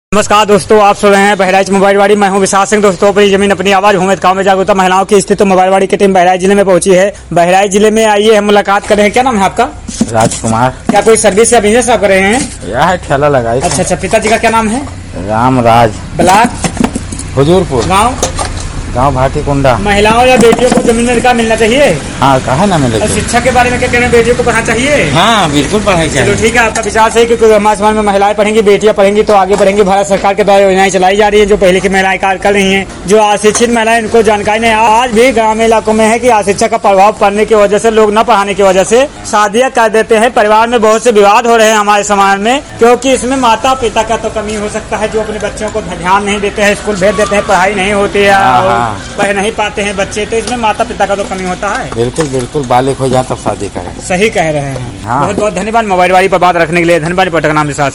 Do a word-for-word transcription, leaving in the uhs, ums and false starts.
नमस्कार दोस्तों, आप सुन रहे हैं बहराइच मोबाइलवाड़ी। मैं हूं विशाल सिंह। दोस्तों, अपनी जमीन अपनी आवाज उम्मीद गाँव में जागरूकता महिलाओं की स्थिति मोबाइलवाड़ी की टीम बहराइच जिले में पहुंची है। बहराइच जिले में आइए, हम मुलाकात कर रहे हैं। क्या नाम है आपका? राजकुमार। क्या कोई सर्विस या बिजनेस आप कर रहे हैं? यह ठेला लगाई। अच्छा अच्छा, पिताजी का क्या नाम है? रामराज। ब्लॉक हुजूरपुर। गाँव गाँव भाटी कुंडा। महिलाओं या बेटियों को जमीन में अधिकार मिलना चाहिए? हाँ, कहा ना मिले। और शिक्षा के बारे में क्या कहना है? बेटियों को पढ़ना चाहिए? हाँ, बिल्कुल पढ़ाई चाहिए। चलो ठीक है, आपका विचार सही, क्योंकि हमारे समाज में महिलाएं पढ़ेंगी, बेटियां पढ़ेंगी तो आगे बढ़ेंगी। भारत सरकार के द्वारा योजनाएं चलाई जा रही है जो पहले की महिलाएं कार्य कर रही हैं। जो अशिक्षित महिलाएं, इनको जानकारी नहीं। आज भी ग्रामीण इलाकों में है कि अशिक्षा का प्रभाव पड़ने की वजह से, लोग न पढ़ाने की वजह से शादियां कर देते हैं। परिवार में बहुत से विवाद हो रहे हैं हमारे समाज में, क्योंकि इसमें माता पिता का तो कमी हो सकता है, जो अपने बच्चों को ध्यान नहीं देते हैं, स्कूल भेज देते हैं, पढ़ाई नहीं होती है, पढ़ नहीं पाते हैं बच्चे, तो इसमें माता पिता का तो कमी होता है। बिल्कुल बिल्कुल, बालिक हो जाए तब शादी करें। सही कह रहे हैं। हाँ। बहुत बहुत धन्यवाद मोबाइलवाड़ी पर बात रखने के लिए। धन्यवाद। पटक नाम विशाल।